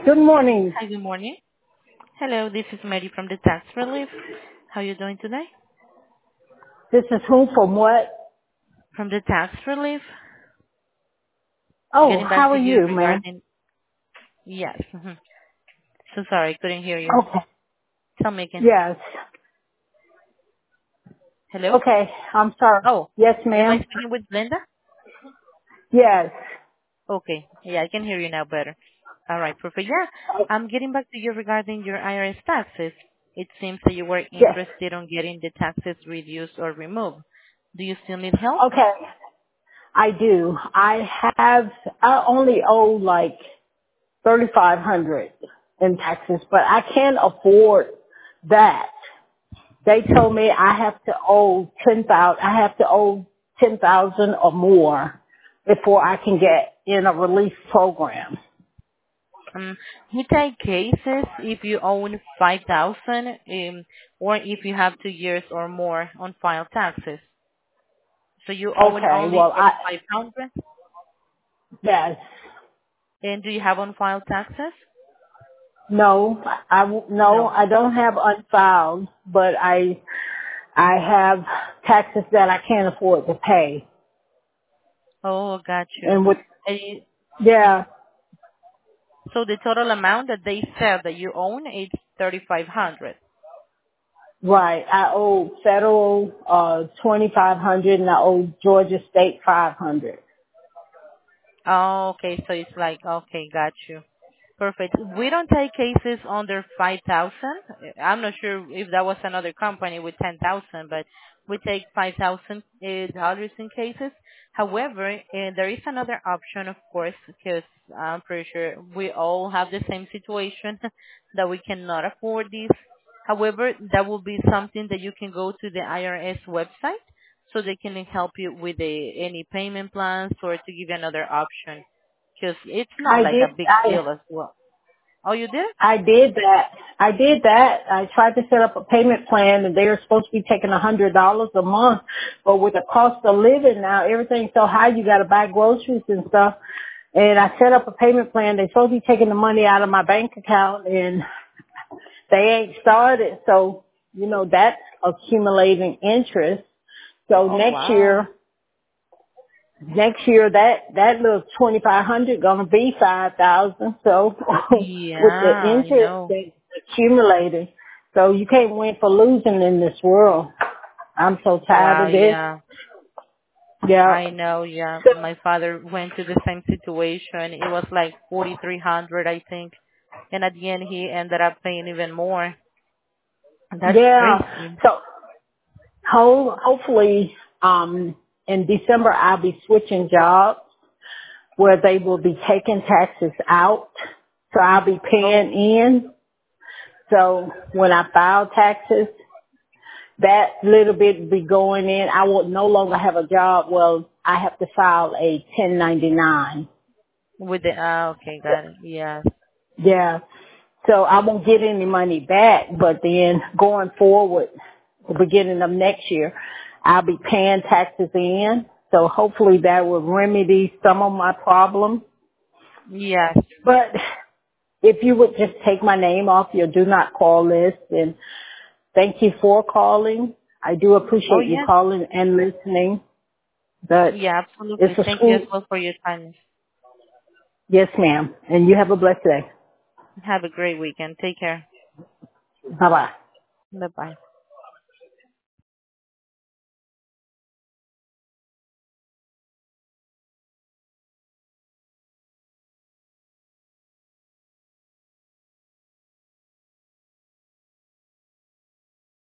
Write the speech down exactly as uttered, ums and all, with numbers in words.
Good morning. Hi, good morning. Hello, this is Mary from the Tax Relief. How are you doing today? This is who from what? From the Tax Relief, Oh, getting back how to are you you, ma'am? regarding... Yes. mhm. So sorry, couldn't hear you. Okay. Tell me again. Yes. Hello? Okay. I'm sorry. Oh, Yes, am I ma'am. speaking with Linda? Yes. Okay. Yeah, I can hear you now better. All right, perfect. Yeah, I'm getting back to you regarding your I R S taxes. It seems that you were Yes. interested on getting the taxes reduced or removed. Do you still need help? Okay. I do. I have. I only owe like thirty five hundred in taxes, but I can't afford that. They told me I have to owe ten thousand. I have to owe ten thousand or more before I can get in a relief program. Um, we take cases if you own five thousand, um, or if you have two years or more on file taxes. So you own Okay. only Well, I thirty-five hundred, yes. and do you have on file taxes? No, I w- no, No. I don't have unfiled, but I I have taxes that I can't afford to pay. Oh, got you. And with Uh, yeah, So the total amount that they said that you own is thirty-five hundred. right. I owe federal uh twenty five hundred, and I owe Georgia State five hundred. Oh, okay. So it's like, okay, got you. Perfect. We don't take cases under five thousand. I'm not sure if that was another company with ten thousand, but we take five thousand dollars in cases. However, eh, there is another option, of course, because I'm pretty sure we all have the same situation that we cannot afford this. However, that will be something that you can go to the I R S website so they can help you with the, any payment plans or to give you another option because it's not I like did a big I deal as well. Oh, you did? I did that. I did that. I tried to set up a payment plan, and they were supposed to be taking a hundred dollars a month. But with the cost of living now, everything's so high. You got to buy groceries and stuff. And I set up a payment plan. They're supposed to be taking the money out of my bank account, and they ain't started. So you know that's accumulating interest. So Oh, next wow. year, next year that that little twenty five hundred gonna be five thousand. So with the Yeah, I interest know. that's accumulating, so you can't win for losing in this world. I'm so tired Wow, of this. yeah. Yeah, I know, yeah. so, My father went to the same situation. It was like forty-three hundred, I think. And at the end, he ended up paying even more. That's yeah. crazy. So ho- hopefully, um, in December I'll be switching jobs where they will be taking taxes out. So I'll be Oh, paying in. So when I file taxes, that little bit be going in. I will no longer have a job. Well, I have to file a ten ninety-nine. with the, ah, okay, got it. Yeah. Yeah. So I won't get any money back, but then going forward, the beginning of next year, I'll be paying taxes in. So hopefully that will remedy some of my problems. Yes. But if you would just take my name off your do not call list, and thank you for calling. I do Oh, appreciate you yes. calling and listening. But Yeah, absolutely. it's a Thank you as school. well for your time. Yes, ma'am. And you have a blessed day. Have a great weekend. Take care. Bye bye. Bye-bye.